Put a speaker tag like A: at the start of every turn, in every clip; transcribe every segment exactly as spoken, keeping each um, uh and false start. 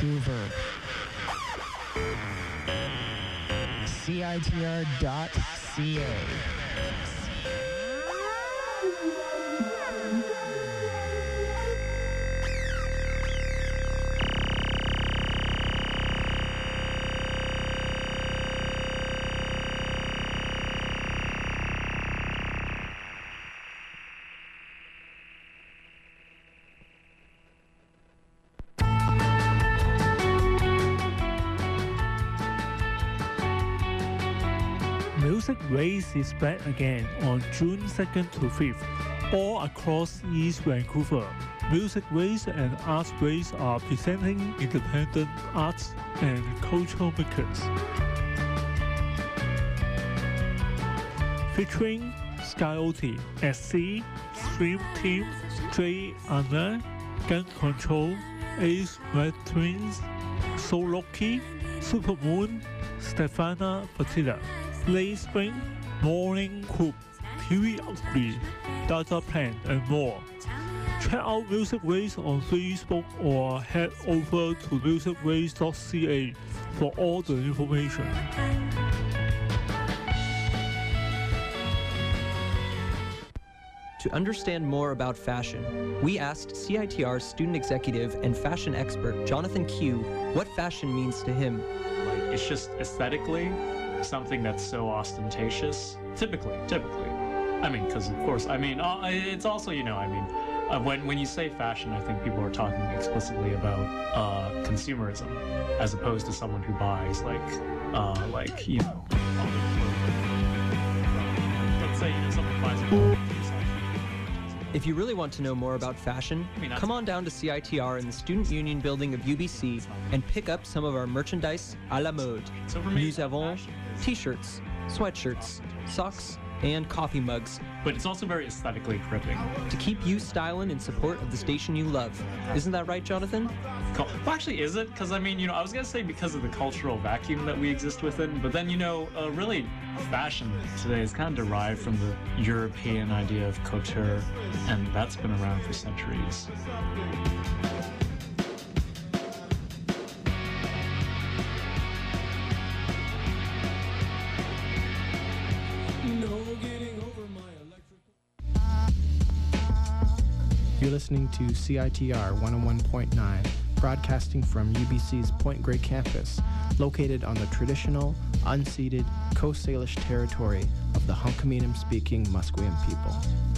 A: Vancouver. C I T R dot C A.
B: Music Ways is back again on June second to fifth, all across East Vancouver. Music Ways and Arts Ways are presenting independent arts and cultural makers. Featuring Skyoti, S C, Stream Team, Jay Anna, Gun Control, Ace Red Twins, Soloki, Supermoon, Stefana Fatila, Late Spring, Morning Coop, T V Ugly, Data Plan, and more. Check out Music Ways on Facebook or head over to music ways dot c a for all the information.
C: To understand more about fashion, we asked C I T R student executive and fashion expert Jonathan Q what fashion means to him.
D: Like, it's just aesthetically something that's so ostentatious. Typically, typically. I mean, because of course, I mean, uh, it's also, you know, I mean, uh, when when you say fashion, I think people are talking explicitly about uh, consumerism, as opposed to someone who buys like, uh, like you know, all the clothing. Let's say you know someone buys a
C: If you really want to know more about fashion, come on down to C I T R in the Student Union building of U B C and pick up some of our merchandise à la mode. Nous avons t-shirts, sweatshirts, socks, and coffee mugs.
D: But it's also very aesthetically gripping.
C: To keep you styling in support of the station you love. Isn't that right, Jonathan?
D: Well, actually, is it? Because, I mean, you know, I was going to say because of the cultural vacuum that we exist within, but then, you know, uh, really, fashion today is kind of derived from the European idea of couture, and that's been around for centuries.
E: You're listening to C I T R one oh one point nine, broadcasting from U B C's Point Grey campus, located on the traditional, unceded Coast Salish territory of the Hunkaminam-speaking Musqueam people.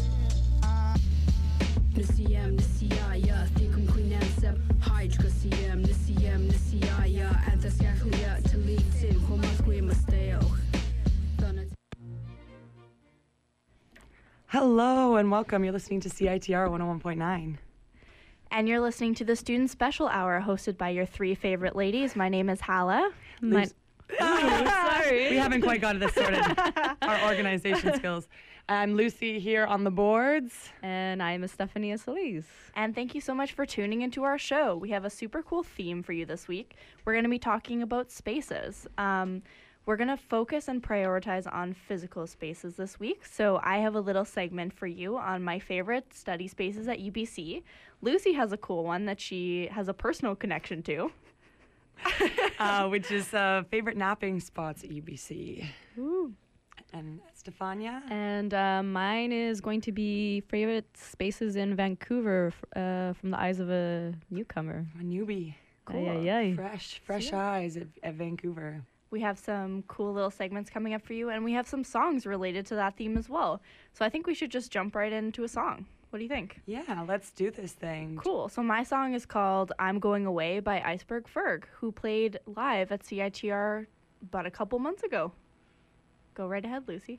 F: Hello and welcome. You're listening to C I T R one oh one point nine.
G: And you're listening to the Student Special Hour hosted by your three favorite ladies. My name is Hala. My-
F: Sorry. We haven't quite got this sorted. Our organization skills. I'm Lucy here on the boards.
H: And I'm Stephanie Solis.
G: And thank you so much for tuning into our show. We have a super cool theme for you this week. We're going to be talking about spaces. Um, We're going to focus and prioritize on physical spaces this week. So I have a little segment for you on my favorite study spaces at U B C. Lucy has a cool one that she has a personal connection to.
F: uh, which is uh, favorite napping spots at U B C.
H: Ooh.
F: And Stefania?
H: And uh, mine is going to be favorite spaces in Vancouver uh, from the eyes of a newcomer.
F: A newbie.
H: Cool. Aye, aye, aye.
F: Fresh, fresh yeah. eyes at, at Vancouver.
G: We have some cool little segments coming up for you, and we have some songs related to that theme as well. So I think we should just jump right into a song. What do you think?
F: Yeah, let's do this thing.
G: Cool. So my song is called I'm Going Away by Iceberg Ferg, who played live at C I T R about a couple months ago. Go right ahead, Lucy.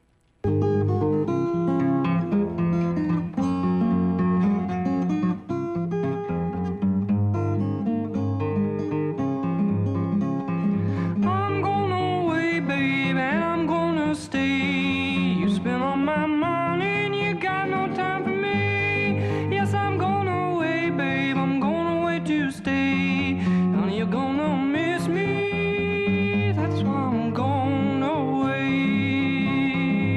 I: Miss me, that's why I'm gone away.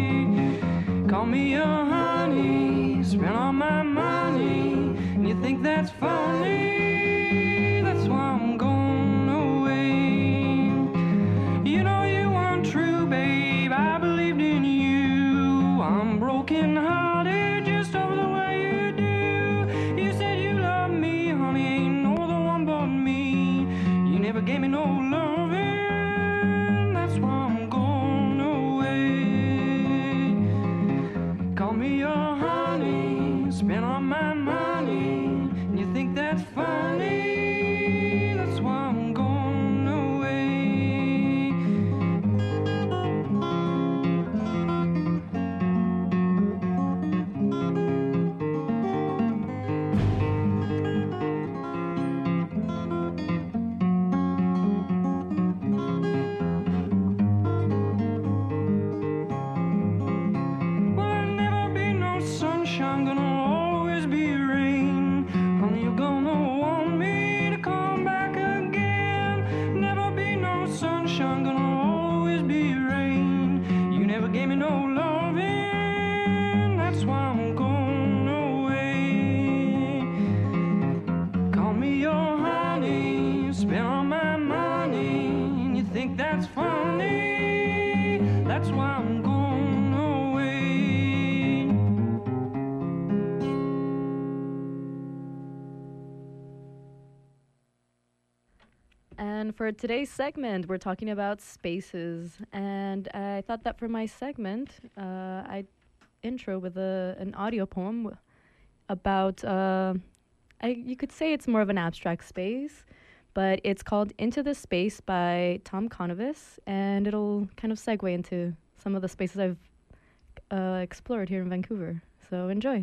H: and for today's segment, we're talking about spaces. And I thought that for my segment, uh, I'd intro with a, an audio poem about, uh, I, you could say it's more of an abstract space, but it's called Into the Space by Tom Conovis, and it'll kind of segue into some of the spaces I've uh, explored here in Vancouver. So enjoy.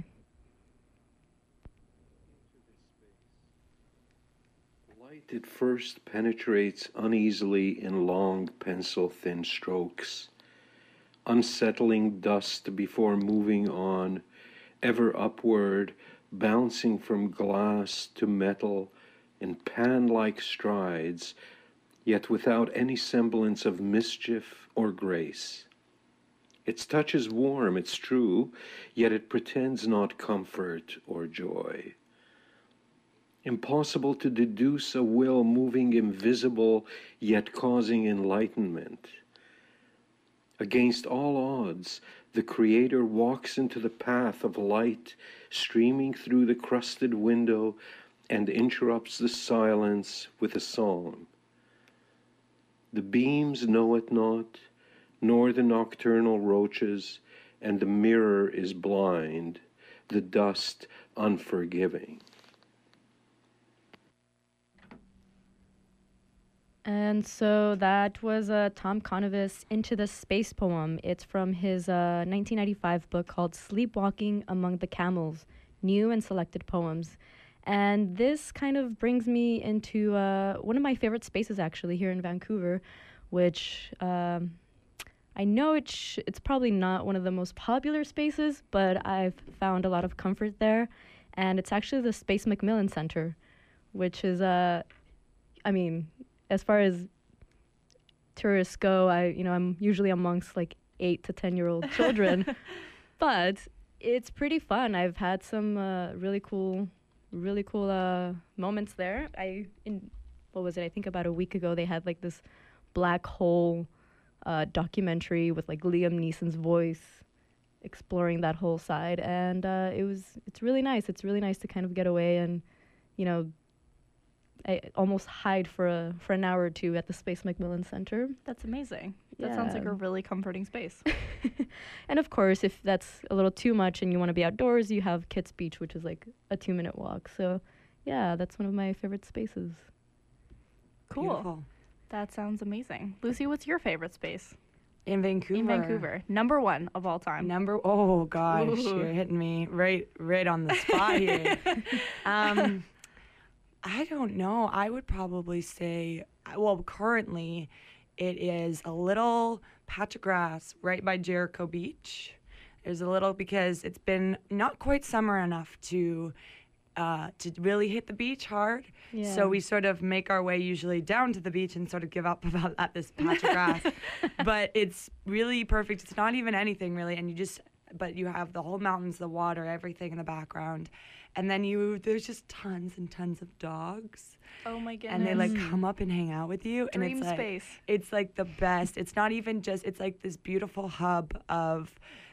I: Light at first penetrates uneasily in long pencil-thin strokes, unsettling dust before moving on, ever upward, bouncing from glass to metal in pan-like strides, yet without any semblance of mischief or grace. Its touch is warm, it's true, yet it pretends not comfort or joy. Impossible to deduce a will moving invisible, yet causing enlightenment. Against all odds, the Creator walks into the path of light streaming through the crusted window and interrupts the silence with a song. The beams know it not, nor the nocturnal roaches, and the mirror is blind, the dust unforgiving.
H: And so that was uh, Tom Conovis' Into the Space poem. It's from his uh, nineteen ninety-five book called Sleepwalking Among the Camels, New and Selected Poems. And this kind of brings me into uh, one of my favorite spaces, actually, here in Vancouver, which um, I know it sh- it's probably not one of the most popular spaces, but I've found a lot of comfort there. And it's actually the Space McMillan Center, which is, uh, I mean, as far as tourists go, I you know I'm usually amongst like eight to ten year old children, but it's pretty fun. I've had some uh, really cool, really cool uh, moments there. I in what was it? I think about a week ago they had like this black hole uh, documentary with like Liam Neeson's voice exploring that whole side, and uh, it was it's really nice. It's really nice to kind of get away and you know. I almost hide for a for an hour or two at the Space McMillan Center.
G: That's amazing. That sounds like a really comforting space.
H: And of course, if that's a little too much and you want to be outdoors, you have Kits Beach, which is like a two minute walk. So yeah, that's one of my favorite spaces.
G: Cool.
F: Beautiful.
G: That sounds amazing. Lucy, what's your favorite space?
F: In Vancouver.
G: In Vancouver. Number one of all time.
F: Number, oh gosh,
G: Ooh.
F: you're hitting me right, right on the spot here. um, I don't know. I would probably say, well, currently it is a little patch of grass right by Jericho Beach. There's a little, because it's been not quite summer enough to uh, to really hit the beach hard.
H: Yeah.
F: So we sort of make our way usually down to the beach and sort of give up about at this patch of grass. But it's really perfect. It's not even anything really. And you just, but you have the whole mountains, the water, everything in the background. And then you, there's just tons and tons of dogs.
G: Oh my goodness.
F: And they like come up and hang out with you.
G: Dream
F: and it's like,
G: space.
F: It's like the best. It's not even just, it's like this beautiful hub of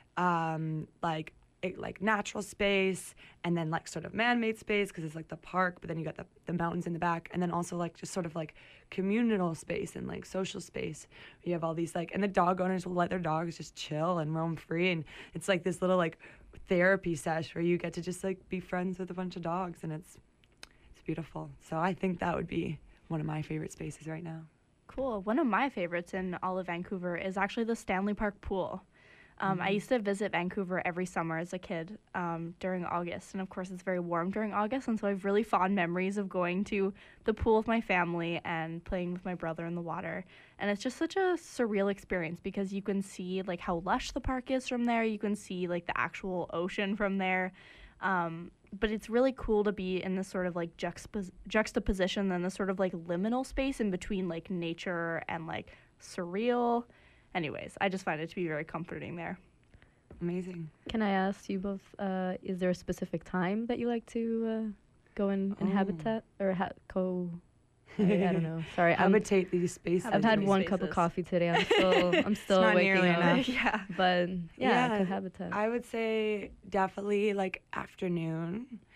F: um, like, it, like natural space and then like sort of man-made space because it's like the park, but then you got the, the mountains in the back, and then also like just sort of like communal space and like social space. You have all these like, and the dog owners will let their dogs just chill and roam free, and it's like this little like therapy sesh where you get to just like be friends with a bunch of dogs, and it's it's beautiful. So I think that would be one of my favorite spaces right now.
G: Cool. One of my favorites in all of Vancouver is actually the Stanley Park pool. Um,
F: Mm-hmm.
G: I used to visit Vancouver every summer as a kid um, during August, and of course it's very warm during August, and so I have really fond memories of going to the pool with my family and playing with my brother in the water. And it's just such a surreal experience because you can see like how lush the park is from there. You can see like the actual ocean from there. Um, but it's really cool to be in this sort of like juxtapos- juxtaposition and this sort of like liminal space in between like nature and like surreal. Anyways, I just find it to be very comforting there.
F: Amazing.
H: Can I ask you both, uh, is there a specific time that you like to uh, go and
F: Oh.
H: inhabitat or ha- go? I, I don't know. Sorry, I'm,
F: Habitate these spaces.
H: I've had
G: these
H: one cup of
G: spaces.
H: coffee today. I'm still, I'm still
F: not
H: waking
F: nearly
H: up.
F: enough.
G: Yeah.
H: But yeah,
F: Yeah,
H: cohabitat.
F: I would say definitely like afternoon.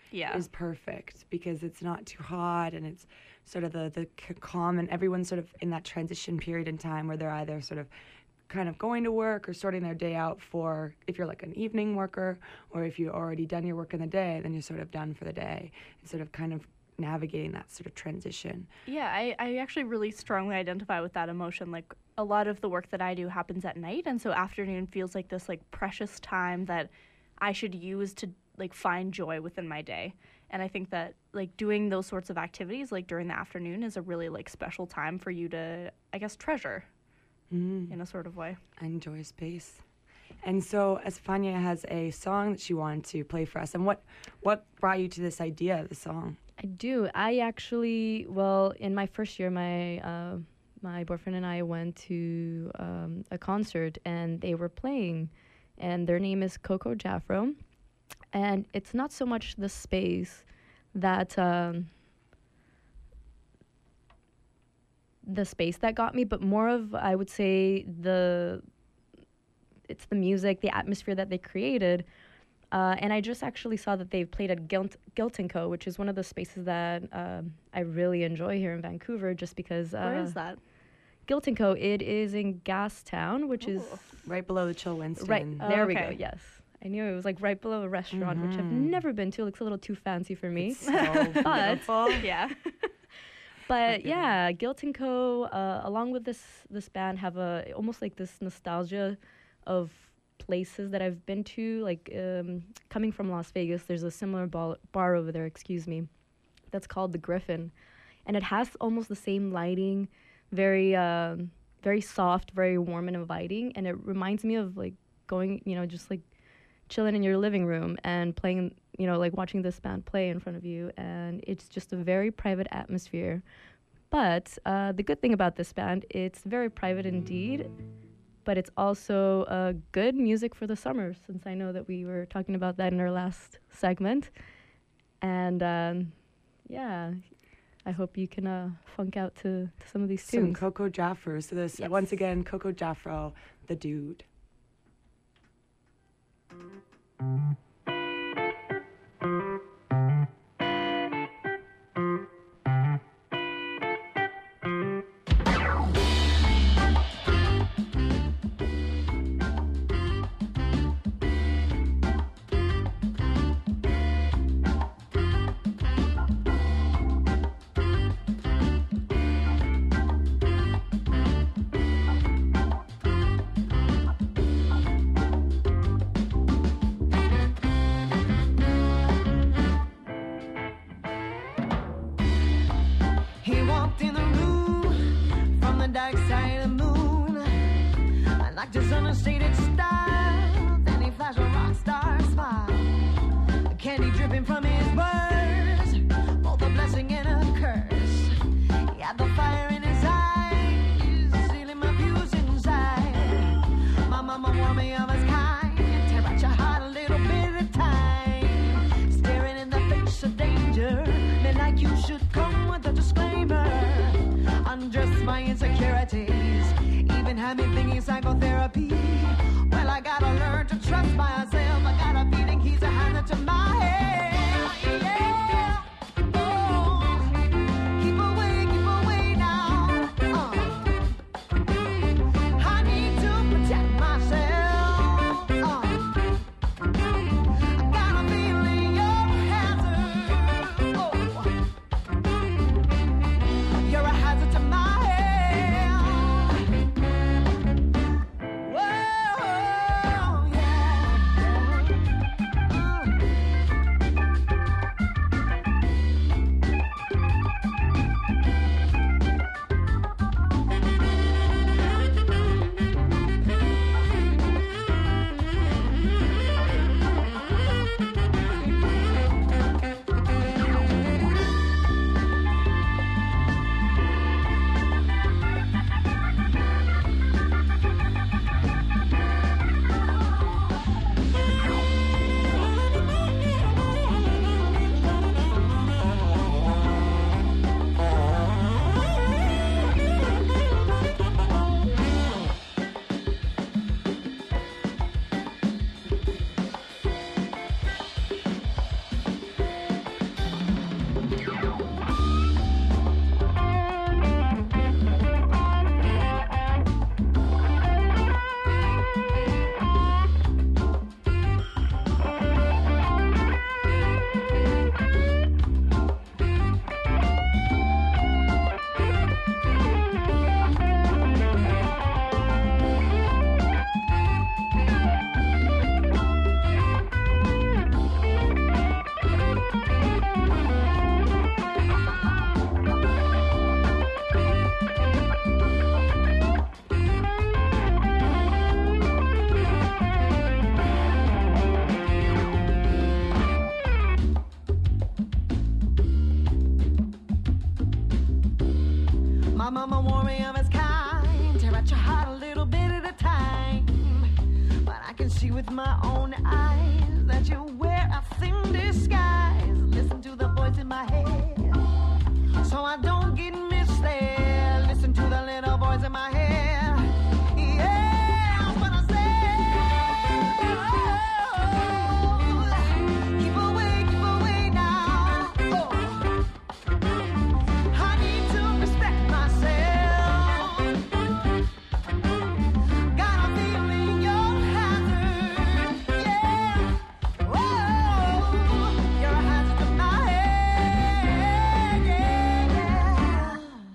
G: Yeah.
F: is perfect because it's not too hot and it's sort of the, the c- calm, and everyone's sort of in that transition period in time where they're either sort of kind of going to work or sorting their day out for, if you're like an evening worker, or if you've already done your work in the day, then you're sort of done for the day. It's sort of kind of navigating that sort of transition.
G: Yeah, I, I actually really strongly identify with that emotion. Like, a lot of the work that I do happens at night, and so afternoon feels like this like precious time that I should use to like find joy within my day. And I think that like doing those sorts of activities like during the afternoon is a really like special time for you to, I guess, treasure
F: Mm.
G: in a sort of way.
F: Enjoy space. And so Estefania has a song that she wanted to play for us. And what what brought you to this idea of the song?
H: I do. I actually, well, in my first year, my uh, my boyfriend and I went to um, a concert, and they were playing, and their name is Coco Jaffro, and it's not so much the space that um, the space that got me, but more of, I would say, the it's the music, the atmosphere that they created. Uh, and I just actually saw that they've played at Gilt, Gilt and Co., which is one of the spaces that um, I really enjoy here in Vancouver, just because... Uh,
G: Where is that?
H: Gilt and Co., it is in Gastown, which is...
F: Right below the Chill Winston.
H: Right,
G: Oh,
H: there we
G: okay.
H: go, yes. I knew it was like right below a restaurant, which I've
F: Mhm.
H: never been to. It looks a little too fancy for me.
F: So
H: But-
F: beautiful.
G: Yeah.
H: But yeah, Gilt and Co., uh, along with this this band, have a almost like this nostalgia of places that I've been to. Like um, coming from Las Vegas, there's a similar bar, bar over there, excuse me, that's called the Griffin, and it has almost the same lighting, very um, very soft, very warm and inviting, and it reminds me of like going, you know, just like chilling in your living room and playing, you know, like watching this band play in front of you, and it's just a very private atmosphere. But uh, the good thing about this band, it's very private indeed, but it's also uh, good music for the summer, since I know that we were talking about that in our last segment. And um, yeah, I hope you can uh, funk out to, to some of these
F: Some
H: tunes.
F: Coco Jaffro. So this,
H: Yes.
F: once again, Coco Jaffro, the dude.
J: He walked in the room from the dark side of the moon. I liked his understated style. Then he flashed a rock star smile. Candy dripping from his words, both a blessing and a curse. He had the fire in his eyes, sealing my views inside. My mama warned me of his kind. Tear out your heart a little bit at a time. Staring in the face of danger, men like you should come with a disclaimer. Undress my insecurities, even had me thinking psychotherapy. Well, I gotta learn to trust myself. I got a feeling he's a hand to my head. Yeah. Oh, keep away, keep away now. Uh. I need to protect myself. Uh. I got a feeling you're a hazard. Oh. You're a hazard to my health. Whoa, yeah. My mama warned me of its kind. Tear at your heart a little bit at a time. But I can see with my own eyes that you wear a thin disguise. Listen to the voice in my head, so I don't get misled. Listen to the little voice in my head. Yeah, that's what I say. Keep away, keep away now. Oh. I need to respect myself. Got a feeling you're a hazard. Yeah. Whoa. You're a hazard to my head. Yeah, yeah.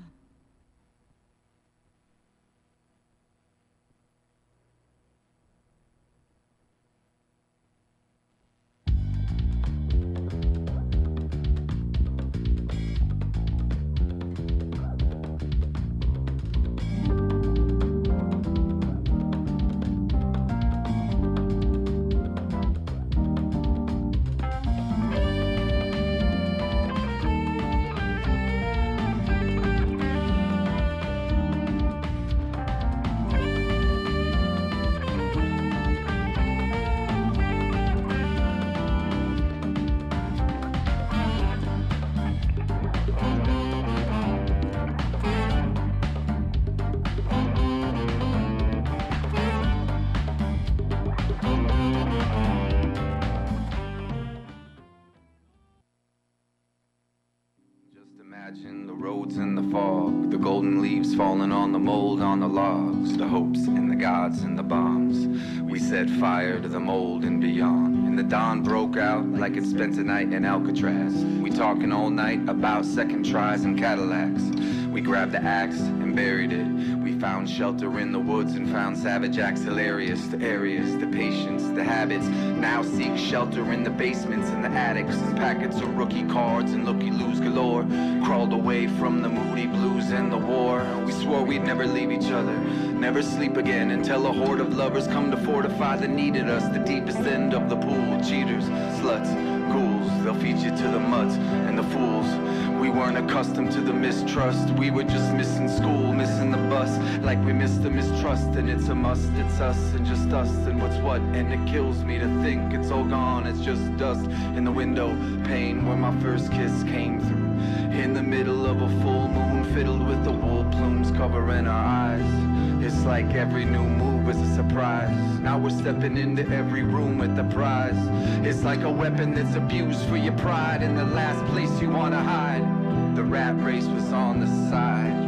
K: Just imagine the roads in the fog, the golden leaves falling on the mold on the logs, the hopes and the gods and the bombs. We set fire to the mold and beyond, and the dawn broke out like it spent a night in Alcatraz. We talking all night about second tries and Cadillacs. We grabbed the axe and buried it. We found shelter in the woods and found savage acts hilarious. The areas, the patience, the habits. Now seek shelter in the basements and the attics, and packets of rookie cards and looky-loos galore. Crawled away from the moody blues and the war. We swore we'd never leave each other, never sleep again, until a horde of lovers come to fortify the needed us. The deepest end of the pool. Cheaters, sluts, ghouls, they'll feed you to the mutts and the fools. We weren't accustomed to the mistrust. We were just missing school, missing the bus, like we missed the mistrust. And it's a must, it's us and just us and what's what. And it kills me to think it's all gone, it's just dust in the window pane where my first kiss came through. In the middle of a full moon, fiddled with the wool plumes covering our eyes. It's like every new move is a surprise. Now we're stepping into every room with the prize. It's like a weapon that's abused for your pride, in the last place you wanna hide. The rat race was on the side.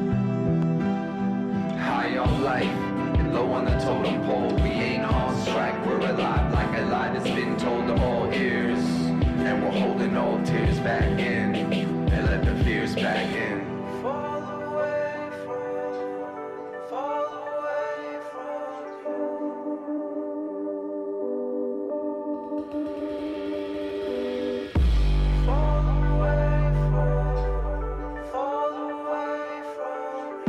K: High on life and low on the totem pole. We ain't on strike, we're alive like a lie that's been told to all ears. And we're holding all tears back in, and let the fears back in. Fall away from, fall away from you. Fall away from, fall away from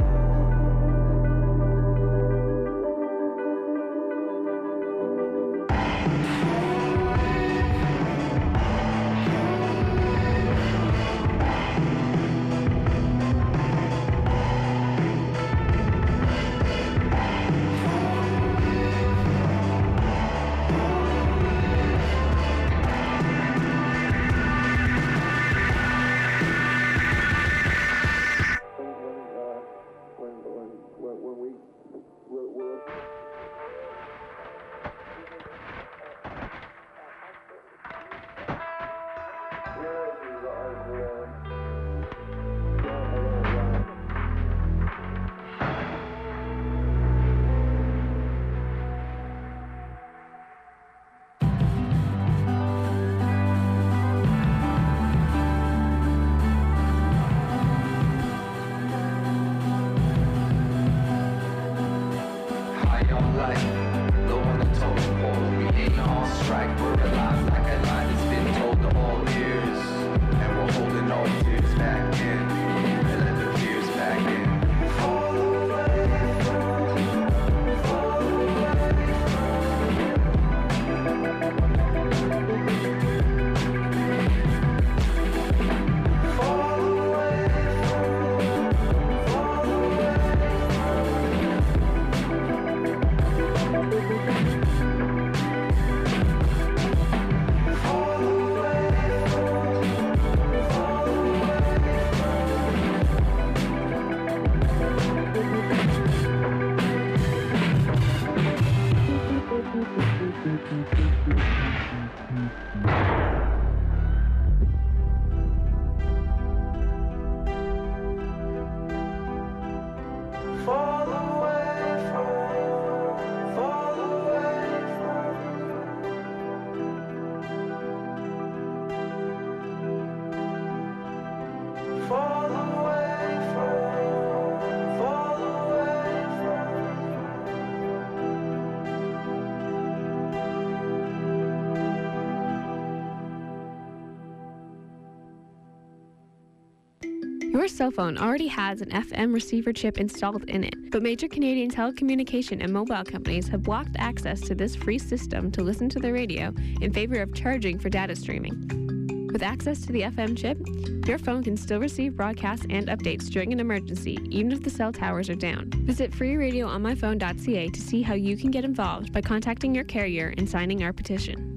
K: fall
L: Your cell phone already has an F M receiver chip installed in it, but major Canadian telecommunication and mobile companies have blocked access to this free system to listen to the radio in favor of charging for data streaming. With access to the F M chip, your phone can still receive broadcasts and updates during an emergency, even if the cell towers are down. Visit free radio on my phone dot c a to see how you can get involved by contacting your carrier and signing our petition.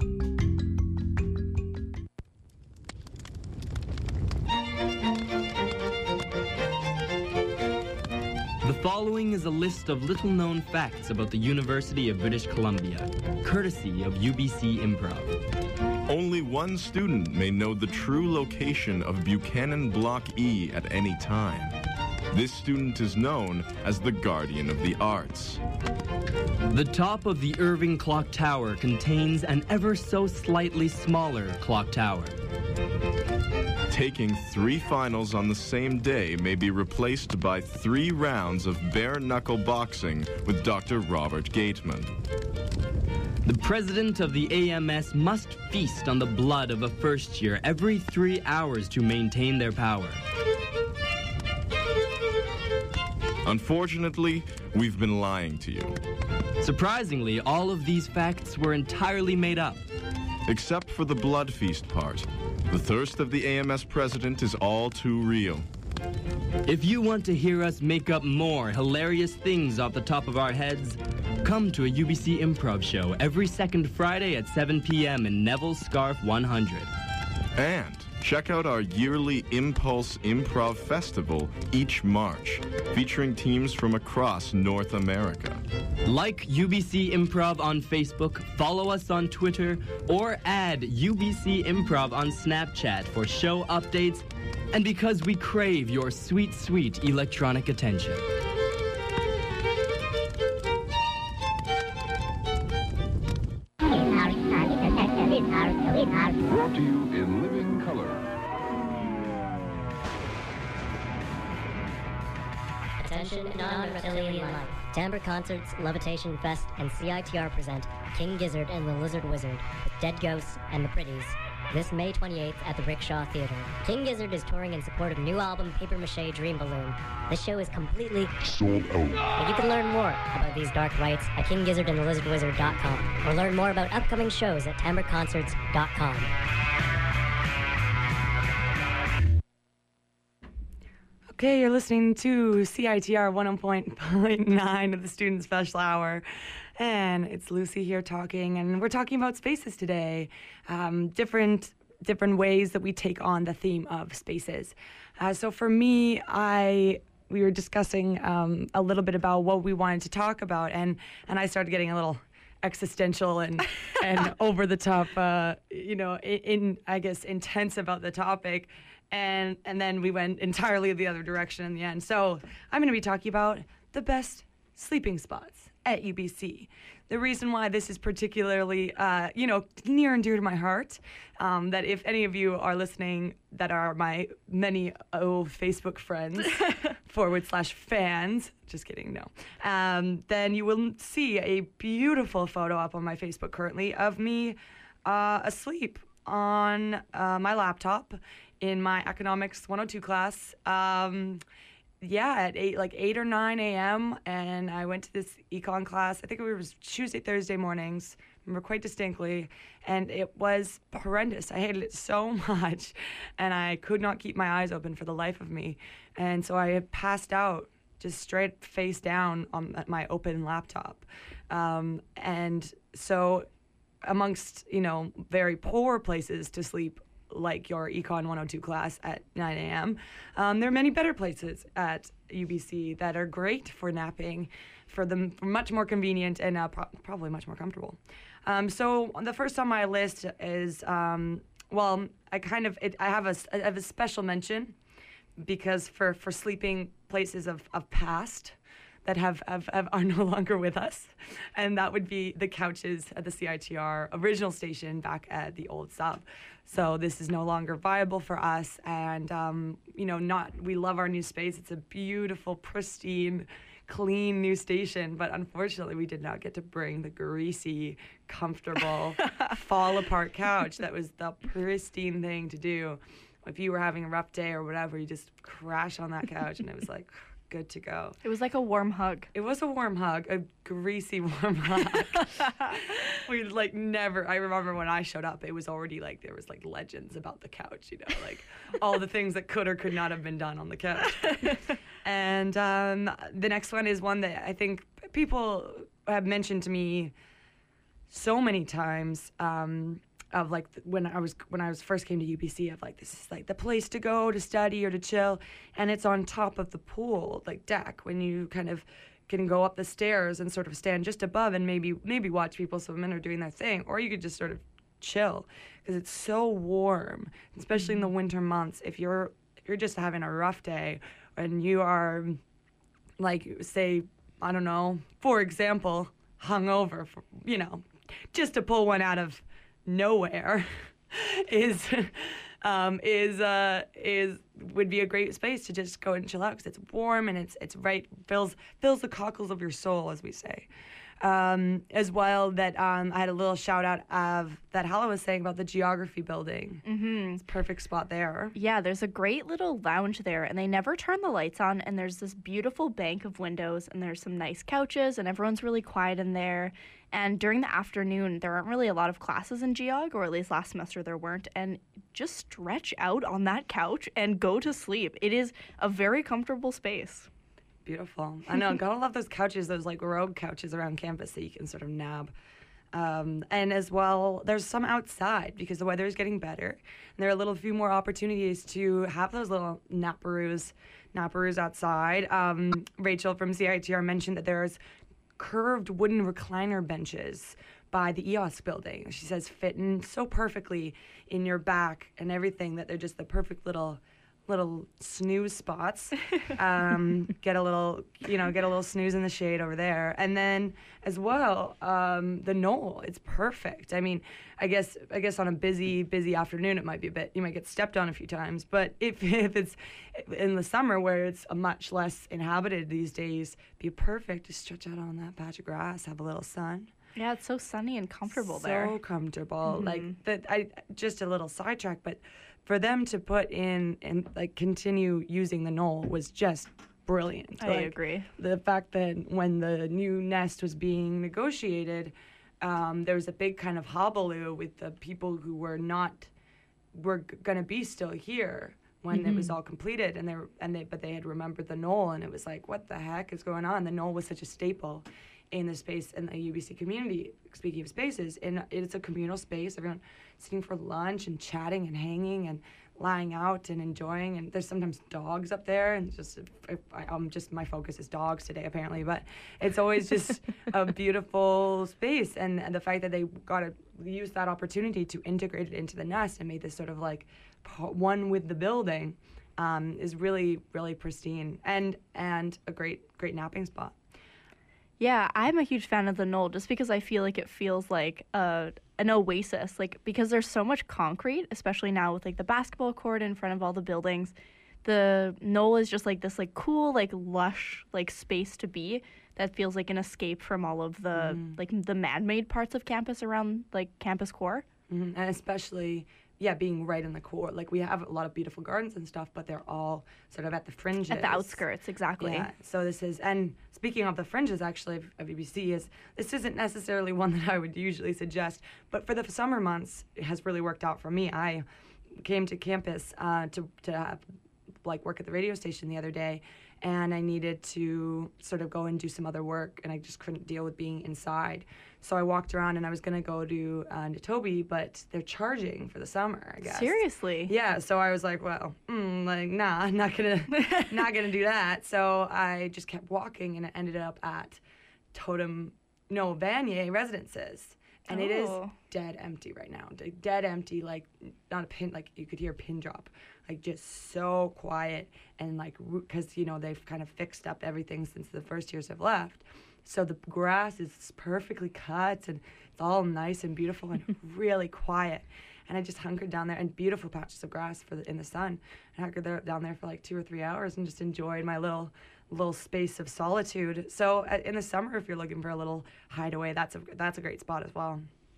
M: The following is a list of little-known facts about the University of British Columbia, courtesy of U B C Improv.
N: Only one student may know the true location of Buchanan Block E at any time. This student is known as the Guardian of the Arts.
M: The top of the Irving Clock Tower contains an ever so slightly smaller clock tower.
N: Taking three finals on the same day may be replaced by three rounds of bare-knuckle boxing with Doctor Robert Gateman.
M: The president of the A M S must feast on the blood of a first year every three hours to maintain their power.
N: Unfortunately, we've been lying to you.
M: Surprisingly, all of these facts were entirely made up.
N: Except for the blood feast part. The thirst of the A M S president is all too real.
M: If you want to hear us make up more hilarious things off the top of our heads, come to a U B C Improv show every second Friday at seven p m in Neville Scarf one hundred.
N: And check out our yearly Impulse Improv Festival each March, featuring teams from across North America.
M: Like U B C Improv on Facebook, follow us on Twitter, or add U B C Improv on Snapchat for show updates, and because we crave your sweet, sweet electronic attention.
O: Brought to you in living color.
P: Attention non-reptilian life. Timbre Concerts, Levitation Fest, and C I T R present King Gizzard and the Lizard Wizard with Dead Ghosts and the Pretties this May twenty-eighth at the Rickshaw Theater. King Gizzard is touring in support of new album Paper Mache Dream Balloon. This show is completely
O: sold out.
P: But you can learn more about these dark rites at king gizzard and the lizard wizard dot com or learn more about upcoming shows at timbre concerts dot com.
F: Okay, you're listening to C I T R one oh point nine of the Student Special Hour. And it's Lucy here talking, and we're talking about spaces today. Um, different different ways that we take on the theme of spaces. Uh, so for me, I we were discussing um, a little bit about what we wanted to talk about, and and I started getting a little existential and and over the top, uh, you know, in, in I guess intense about the topic. And and then we went entirely the other direction in the end. So I'm going to be talking about the best sleeping spots at U B C. The reason why this is particularly, uh, you know, near and dear to my heart, um, that if any of you are listening that are my many oh Facebook friends, forward slash fans, just kidding, no, um, then you will see a beautiful photo up on my Facebook currently of me uh, asleep on uh, my laptop in my economics one oh two class. Um, yeah, at eight, like eight or nine a m and I went to this econ class. I think it was Tuesday, Thursday mornings. I remember quite distinctly, and it was horrendous. I hated it so much, and I could not keep my eyes open for the life of me. And so I had passed out, just straight face down on my open laptop. Um, and so, amongst you know very poor places to sleep, like your Econ one oh two class at nine a m Um, there are many better places at U B C that are great for napping, for them much more convenient and uh, pro- probably much more comfortable. Um, so the first on my list is, um, well, I kind of, it, I have a, I have a special mention because for, for sleeping places of, of past that have, have, have are no longer with us, and that would be the couches at the C I T R original station back at the old sub. So this is no longer viable for us, and um, you know, not we love our new space. It's a beautiful, pristine, clean new station, but unfortunately, we did not get to bring the greasy, comfortable, fall apart couch. That was the pristine thing to do. if you were having a rough day or whatever, you just crash on that couch and it was like good to go.
G: It was like a warm hug.
F: It was a warm hug, a greasy warm hug. We like never, I remember when I showed up, it was already like, there was like legends about the couch, you know, like all the things that could or could not have been done on the couch. And um, the next one is one that I think people have mentioned to me so many times, um, of like th- when I was when I was first came to U B C, of like, this is like the place to go to study or to chill, and it's on top of the pool like deck when you kind of can go up the stairs and sort of stand just above and maybe maybe watch people swim in or doing their thing, or you could just sort of chill because it's so warm, especially in the winter months. If you're if you're just having a rough day and you are like, say, I don't know, for example, hungover, for, you know, just to pull one out of nowhere is um, is uh, is would be a great space to just go and chill out because it's warm and it's it's right fills fills the cockles of your soul, as we say. Um, as well, that um, I had a little shout out of that Hala was saying about the geography building.
G: Mm-hmm.
F: It's a perfect spot there.
G: Yeah, there's a great little lounge there, and they never turn the lights on, and there's this beautiful bank of windows, and there's some nice couches, and everyone's really quiet in there. And during the afternoon, there aren't really a lot of classes in geog, or at least last semester there weren't, and just stretch out on that couch and go to sleep. It is a very comfortable space.
F: Beautiful. I know. Gotta love those couches, those like rogue couches around campus that you can sort of nab. Um, and as well, there's some outside because the weather is getting better. And there are a little few more opportunities to have those little naparoos, naparoos outside. Um, Rachel from C I T R mentioned that there's curved wooden recliner benches by the E O S building. She says fit in so perfectly in your back and everything that they're just the perfect little little snooze spots. Um, get a little, you know, get a little snooze in the shade over there. And then as well, um, the knoll, it's perfect. I mean, I guess I guess on a busy, busy afternoon, it might be a bit, you might get stepped on a few times. But if, if it's in the summer where it's a much less inhabited these days, be perfect to stretch out on that patch of grass, have a little sun.
G: Yeah, it's so sunny and comfortable
F: so
G: there.
F: So comfortable.
G: Mm-hmm.
F: Like, that. I just a little sidetrack, but for them to put in and like continue using the knoll was just brilliant.
G: I
F: like,
G: agree.
F: The fact that when the new nest was being negotiated, um, there was a big kind of hullabaloo with the people who were not were g- going to be still here when
G: Mm-hmm.
F: it was all completed, and they were, and they but they had remembered the knoll, and it was like, what the heck is going on? The knoll was such a staple in the space in the U B C community. Speaking of spaces, and it's a communal space. Everyone sitting for lunch and chatting and hanging and lying out and enjoying. And there's sometimes dogs up there, and just if I, I'm just my focus is dogs today apparently. But it's always just a beautiful space, and, and the fact that they got to use that opportunity to integrate it into the nest and made this sort of like one with the building um, is really really pristine and and a great great napping spot.
G: Yeah, I'm a huge fan of the knoll just because I feel like it feels like a, an oasis, like because there's so much concrete, especially now with like the basketball court in front of all the buildings. The knoll is just like this like cool, like lush, like space to be that feels like an escape from all of the mm. like the man-made parts of campus around like campus core.
F: Mm-hmm. And especially yeah, being right in the core. Like, we have a lot of beautiful gardens and stuff, but they're all sort of at the fringes.
G: At the outskirts, exactly.
F: Yeah, so this is, and speaking of the fringes, actually, of, of U B C, is this isn't necessarily one that I would usually suggest, but for the summer months, it has really worked out for me. I came to campus uh, to, to have, like, work at the radio station the other day, and I needed to sort of go and do some other work, and I just couldn't deal with being inside. So I walked around, and I was going to go to uh, Nitobe, but they're charging for the summer, I guess.
G: Seriously?
F: Yeah, so I was like, well, mm, like, nah, I'm not going to not gonna do that. So I just kept walking, and it ended up at Totem, no, Vanier Residences. And
G: oh.
F: it is dead empty right now. D- dead empty, like, not a pin, like, you could hear a pin drop. Like, just so quiet, and, like, because, you know, they've kind of fixed up everything since the first years have left. So the grass is perfectly cut, and it's all nice and beautiful and really quiet. And I just hunkered down there, and beautiful patches of grass for the, in the sun. I hunkered there, down there for like two or three hours and just enjoyed my little little space of solitude. So uh, in the summer, if you're looking for a little hideaway, that's a that's a great spot as well.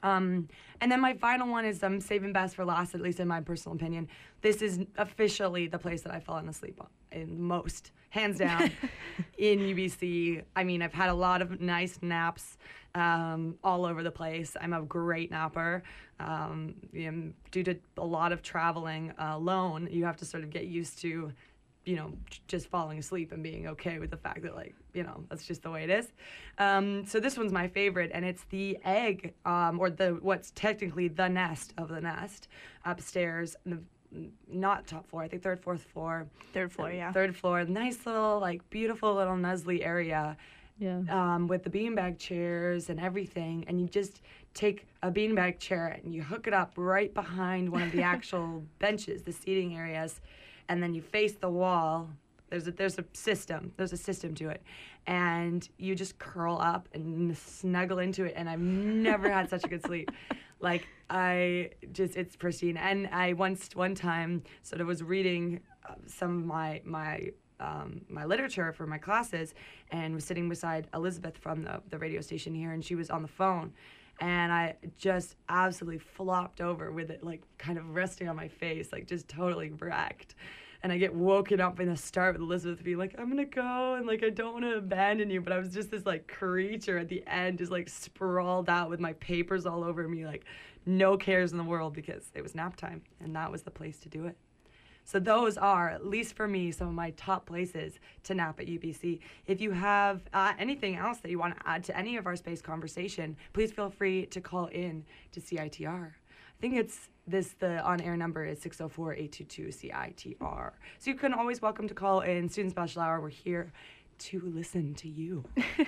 F: Um, and then my final one is I'm saving best for last, at least in my personal opinion. This is officially the place that I've fallen asleep on, in most, hands down, in U B C. I mean, I've had a lot of nice naps um, all over the place. I'm a great napper. Um, you know, due to a lot of traveling uh, alone, you have to sort of get used to, you know, just falling asleep and being okay with the fact that, like, you know, that's just the way it is. Um, so this one's my favorite, and it's the egg, um, or the what's technically the nest of the nest, upstairs, the, not top floor, I think third, fourth floor.
G: Third floor, yeah.
F: Third floor, nice little, like, beautiful little nuzzly area.
H: Yeah.
F: Um, with the beanbag chairs and everything, and you just take a beanbag chair and you hook it up right behind one of the actual benches, the seating areas, and then you face the wall. There's a, there's a system. There's a system to it. And you just curl up and snuggle into it. And I've never had such a good sleep. Like, I just, it's pristine. And I once, one time, sort of was reading uh, some of my, my, um, my literature for my classes, and was sitting beside Elizabeth from the, the radio station here, and she was on the phone. And I just absolutely flopped over with it, like, kind of resting on my face, like, just totally wrecked. And I get woken up in the start with Elizabeth being like, I'm going to go, and, like, I don't want to abandon you. But I was just this, like, creature at the end, just, like, sprawled out with my papers all over me, like, no cares in the world, because it was nap time, and that was the place to do it. So those are, at least for me, some of my top places to nap at U B C. If you have uh, anything else that you want to add to any of our space conversation, please feel free to call in to C I T R. I think it's this, the on-air number is six oh four, eight two two, C I T R. So you can always welcome to call in. Student Special Hour, we're here to listen to you.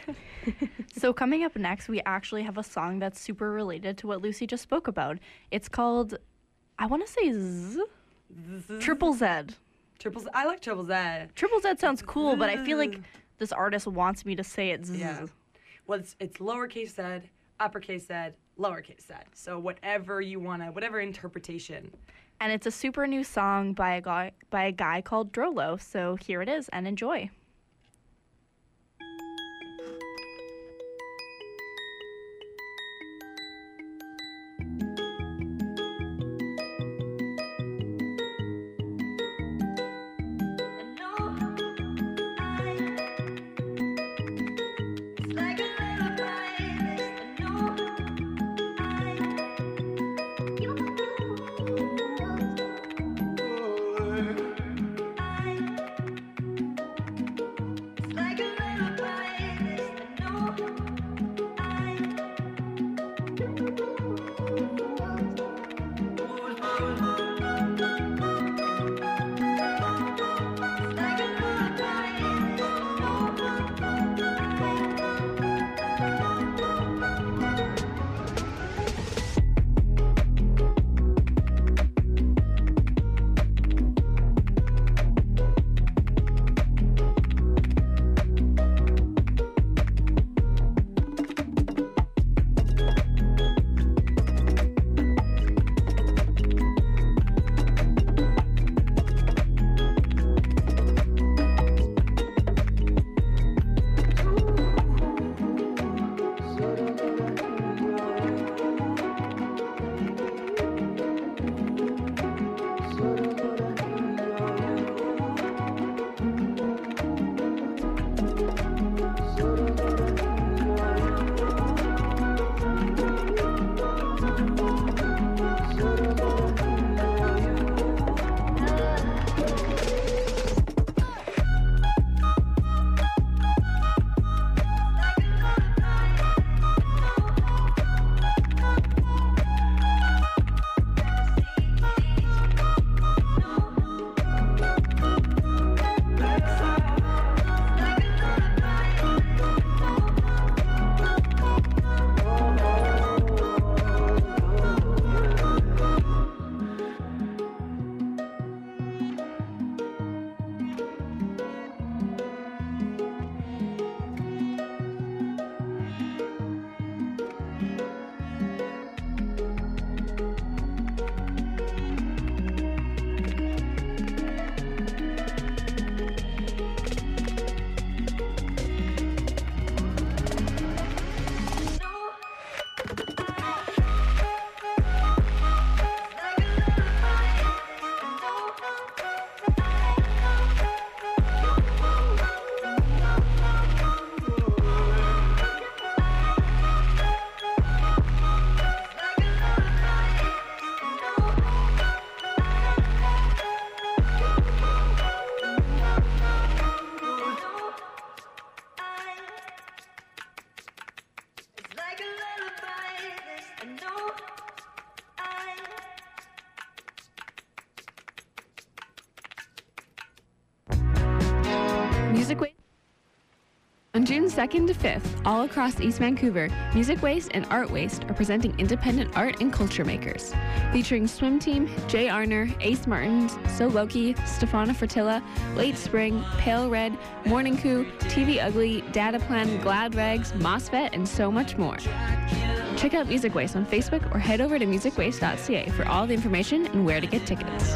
G: So coming up next, we actually have a song that's super related to what Lucy just spoke about. It's called, I want to say Z. Triple Z.
F: Triple Z. I like Triple Z.
G: Triple Z sounds cool, but I feel like this artist wants me to say it Z.
F: Yeah. Well, it's, it's lowercase Z, uppercase Z, lowercase Z. So whatever you want to, whatever interpretation.
G: And it's a super new song by a guy, by a guy called Drolo. So here it is, and enjoy.
L: On June second to fifth, all across East Vancouver, Music Waste and Art Waste are presenting independent art and culture makers. Featuring Swim Team, Jay Arner, Ace Martins, So Loki, Stefana Fertilla, Late Spring, Pale Red, Morning Coup, T V Ugly, Data Plan, Glad Rags, MOSFET, and so much more. Check out Music Waste on Facebook or head over to music waste dot c a for all the information and where to get tickets.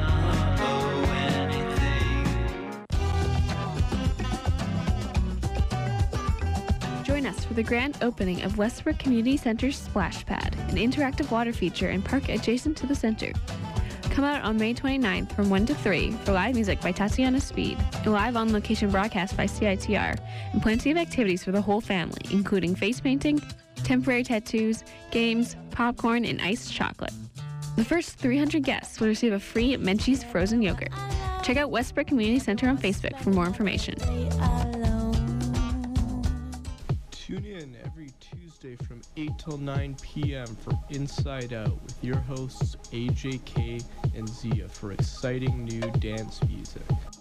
L: Join us for the grand opening of Westbrook Community Center's Splash Pad, an interactive water feature and park adjacent to the center. Come out on May twenty-ninth from one to three for live music by Tatiana Speed, a live on-location broadcast by C I T R, and plenty of activities for the whole family, including face painting, temporary tattoos, games, popcorn, and iced chocolate. The first three hundred guests will receive a free Menchie's frozen yogurt. Check out Westbrook Community Center on Facebook for more information.
E: Tune in every Tuesday from eight till nine p.m. for Inside Out with your hosts A J K and Zia for exciting new dance music.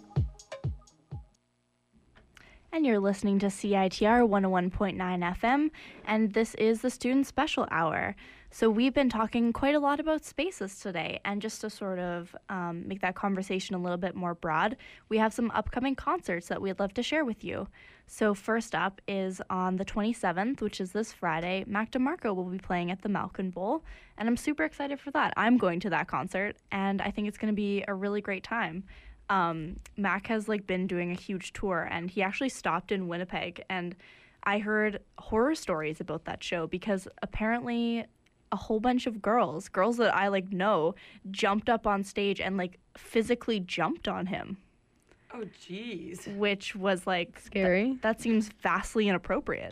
G: And you're listening to C I T R one oh one point nine F M, and this is the Student Special Hour. So we've been talking quite a lot about spaces today, and just to sort of um, make that conversation a little bit more broad, we have some upcoming concerts that we'd love to share with you. So first up is on the twenty-seventh, which is this Friday, Mac DeMarco will be playing at the Malkin Bowl, and I'm super excited for that. I'm going to that concert, and I think it's going to be a really great time. Um, Mac has like been doing a huge tour, and he actually stopped in Winnipeg, and I heard horror stories about that show because apparently a whole bunch of girls, girls that I like know, jumped up on stage and like physically jumped on him.
F: Oh, jeez.
G: Which was like
H: scary.
G: Th- that seems vastly inappropriate.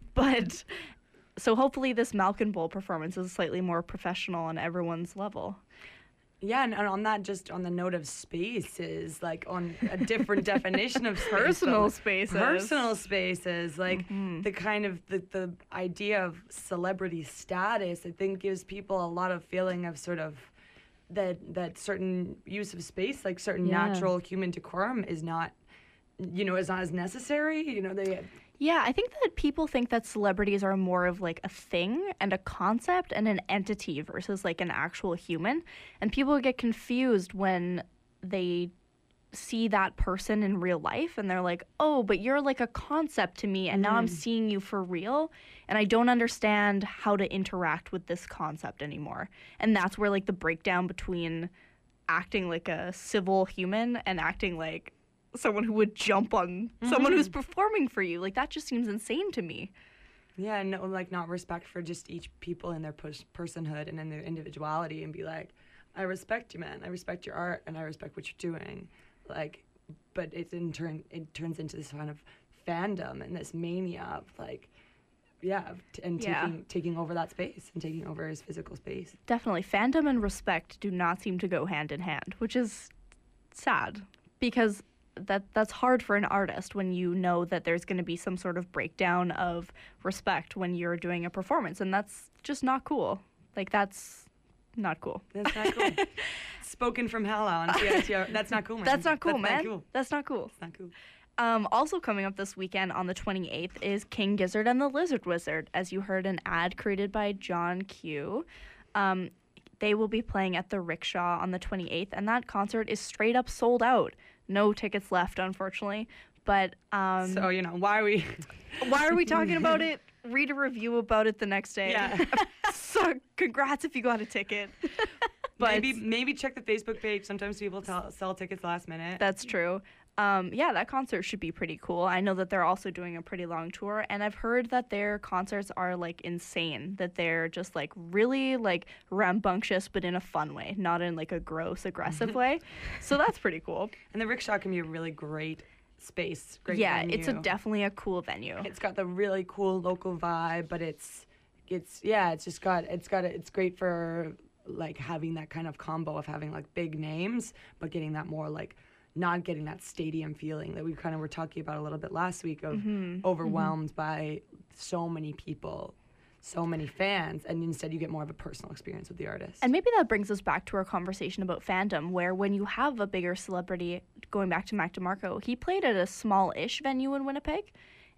G: But so hopefully this Malkin Bowl performance is slightly more professional on everyone's level.
F: Yeah, and on that, just on the note of spaces, like on a different definition of space,
G: personal
F: like,
G: spaces,
F: personal spaces, like
G: mm-hmm.
F: the kind of the, the idea of celebrity status, I think gives people a lot of feeling of sort of that that certain use of space, like certain
G: yeah.
F: natural human decorum, is not, you know, is not as necessary. You know, they.
G: Yeah, I think that people think that celebrities are more of like a thing and a concept and an entity versus like an actual human. And people get confused when they see that person in real life and they're like, oh, but you're like a concept to me and mm. now I'm seeing you for real and I don't understand how to interact with this concept anymore. And that's where like the breakdown between acting like a civil human and acting like someone who would jump on mm-hmm. someone who's performing for you. Like, that just seems insane to me.
F: Yeah, and no, like, not respect for just each people in their pers- personhood and in their individuality and be like, I respect you, man. I respect your art and I respect what you're doing. Like, but it's in turn, it turns into this kind of fandom and this mania of, like, yeah, t- and
G: yeah.
F: taking taking over that space and taking over his physical space.
G: Definitely. Fandom and respect do not seem to go hand in hand, which is sad because that that's hard for an artist when you know that there's going to be some sort of breakdown of respect when you're doing a performance, and that's just not cool. Like, that's not cool.
F: That's not cool. Spoken from hell on C I T R. That's not cool, man.
G: That's not cool,
F: that's
G: man.
F: Not cool.
G: That's not cool.
F: That's not cool.
G: Um, also coming up this weekend on the twenty-eighth is King Gizzard and the Lizard Wizard, as you heard an ad created by John Q. Um, they will be playing at the Rickshaw on the twenty-eighth, and that concert is straight up sold out. No tickets left, unfortunately. But um,
F: so you know why are we
G: why are we talking about it? Read a review about it the next day.
F: Yeah.
G: So congrats if you got a ticket. But
F: maybe maybe check the Facebook page. Sometimes people tell, sell tickets last minute.
G: That's true. Um, yeah, that concert should be pretty cool. I know that they're also doing a pretty long tour, and I've heard that their concerts are like insane. That they're just like really like rambunctious, but in a fun way, not in like a gross, aggressive way. So that's pretty cool.
F: And the Rickshaw can be a really great space. Great
G: yeah,
F: venue.
G: it's a definitely a cool venue.
F: It's got the really cool local vibe, but it's it's yeah, it's just got it's got a, it's great for like having that kind of combo of having like big names, but getting that more like. Not getting that stadium feeling that we kind of were talking about a little bit last week of
G: mm-hmm.
F: overwhelmed
G: mm-hmm.
F: by so many people, so many fans, and instead you get more of a personal experience with the artist.
G: And maybe that brings us back to our conversation about fandom, where when you have a bigger celebrity, going back to Mac DeMarco, he played at a small-ish venue in Winnipeg,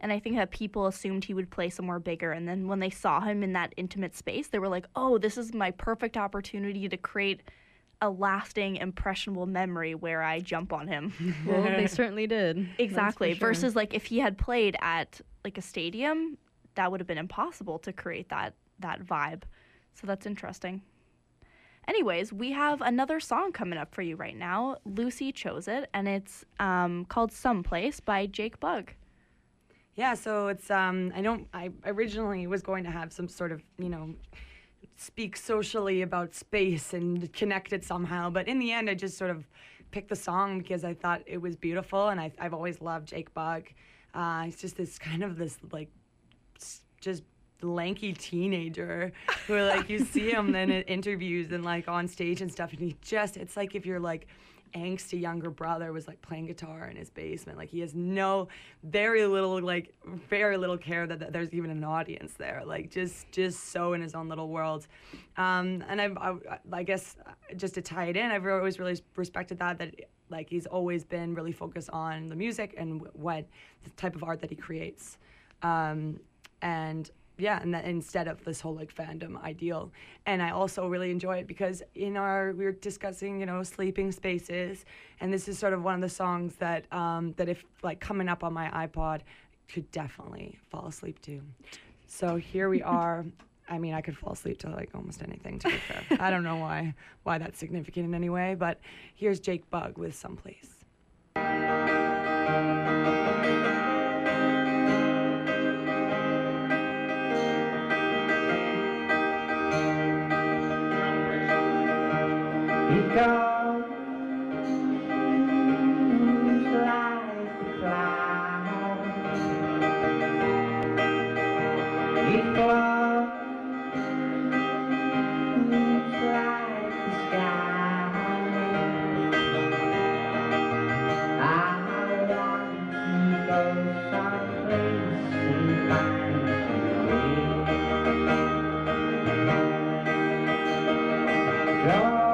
G: And I think that people assumed he would play somewhere bigger. And then when they saw him in that intimate space, they were like, oh, this is my perfect opportunity to create a lasting, impressionable memory where I jump on him.
H: Well, they certainly did.
G: Exactly.
H: Sure.
G: Versus like if he had played at like a stadium, that would have been impossible to create that that vibe. So that's interesting. Anyways, we have another song coming up for you right now. Lucy chose it, and it's um, called Someplace by Jake Bugg.
F: Yeah, so it's, um, I don't, I originally was going to have some sort of, you know, speak socially about space and connect it somehow, but in the end, I just sort of picked the song because I thought it was beautiful, and I, I've always loved Jake Bugg. Uh, he's just this kind of this, like, just lanky teenager who, like, you see him then in interviews and like on stage and stuff, and he just, it's like if your like angsty younger brother was like playing guitar in his basement. Like, he has no, very little, like very little care that, that there's even an audience there. Like, just just so in his own little world. Um, and I've, I, I guess just to tie it in, I've always really respected that that like he's always been really focused on the music and what the type of art that he creates. Um, and Yeah, and that instead of this whole like fandom ideal. And I also really enjoy it because in our, we were discussing, you know, sleeping spaces, and this is sort of one of the songs that um, that if like coming up on my iPod, could definitely fall asleep to. So here we are. I mean, I could fall asleep to like almost anything, to be fair. I don't know why why that's significant in any way, but here's Jake Bugg with Someplace.
J: It goes like a cloud. It flows like the sky. I want to go someplace and find a way. Go.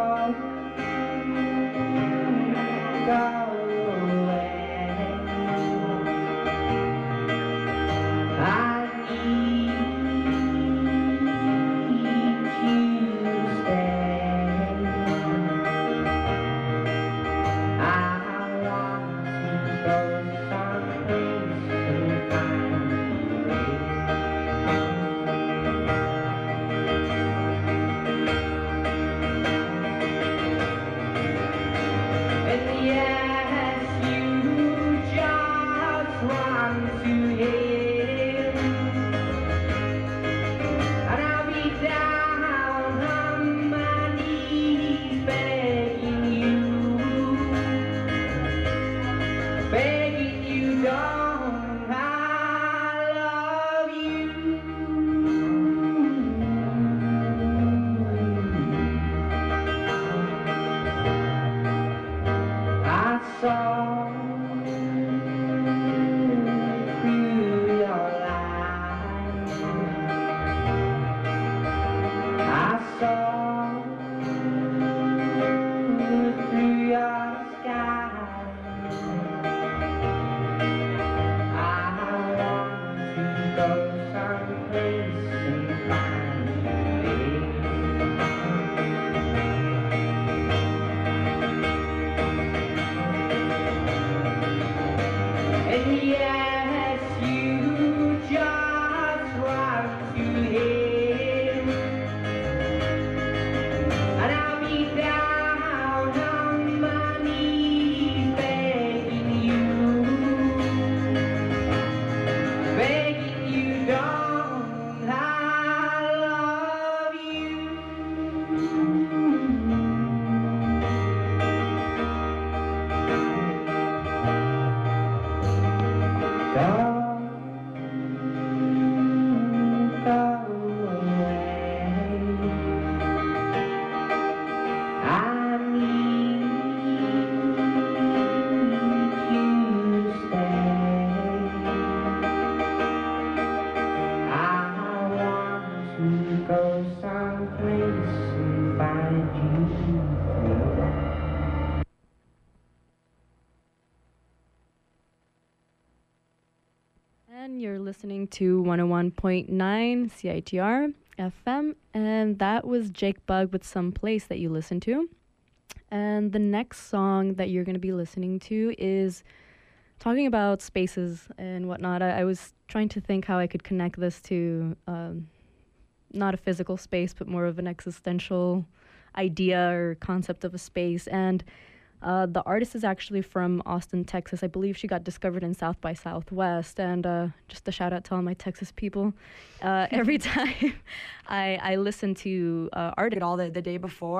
H: And you're listening to one oh one point nine C I T R F M, and that was Jake Bugg with Some Place that you listened to. And the next song that you're going to be listening to is talking about spaces and whatnot. I, I was trying to think how I could connect this to um, not a physical space, but more of an existential idea or concept of a space. And Uh, the artist is actually from Austin, Texas. I believe she got discovered in South by Southwest. And uh, just a shout out to all my Texas people. Uh, every time I, I listen to uh, art,
F: all the, the day before.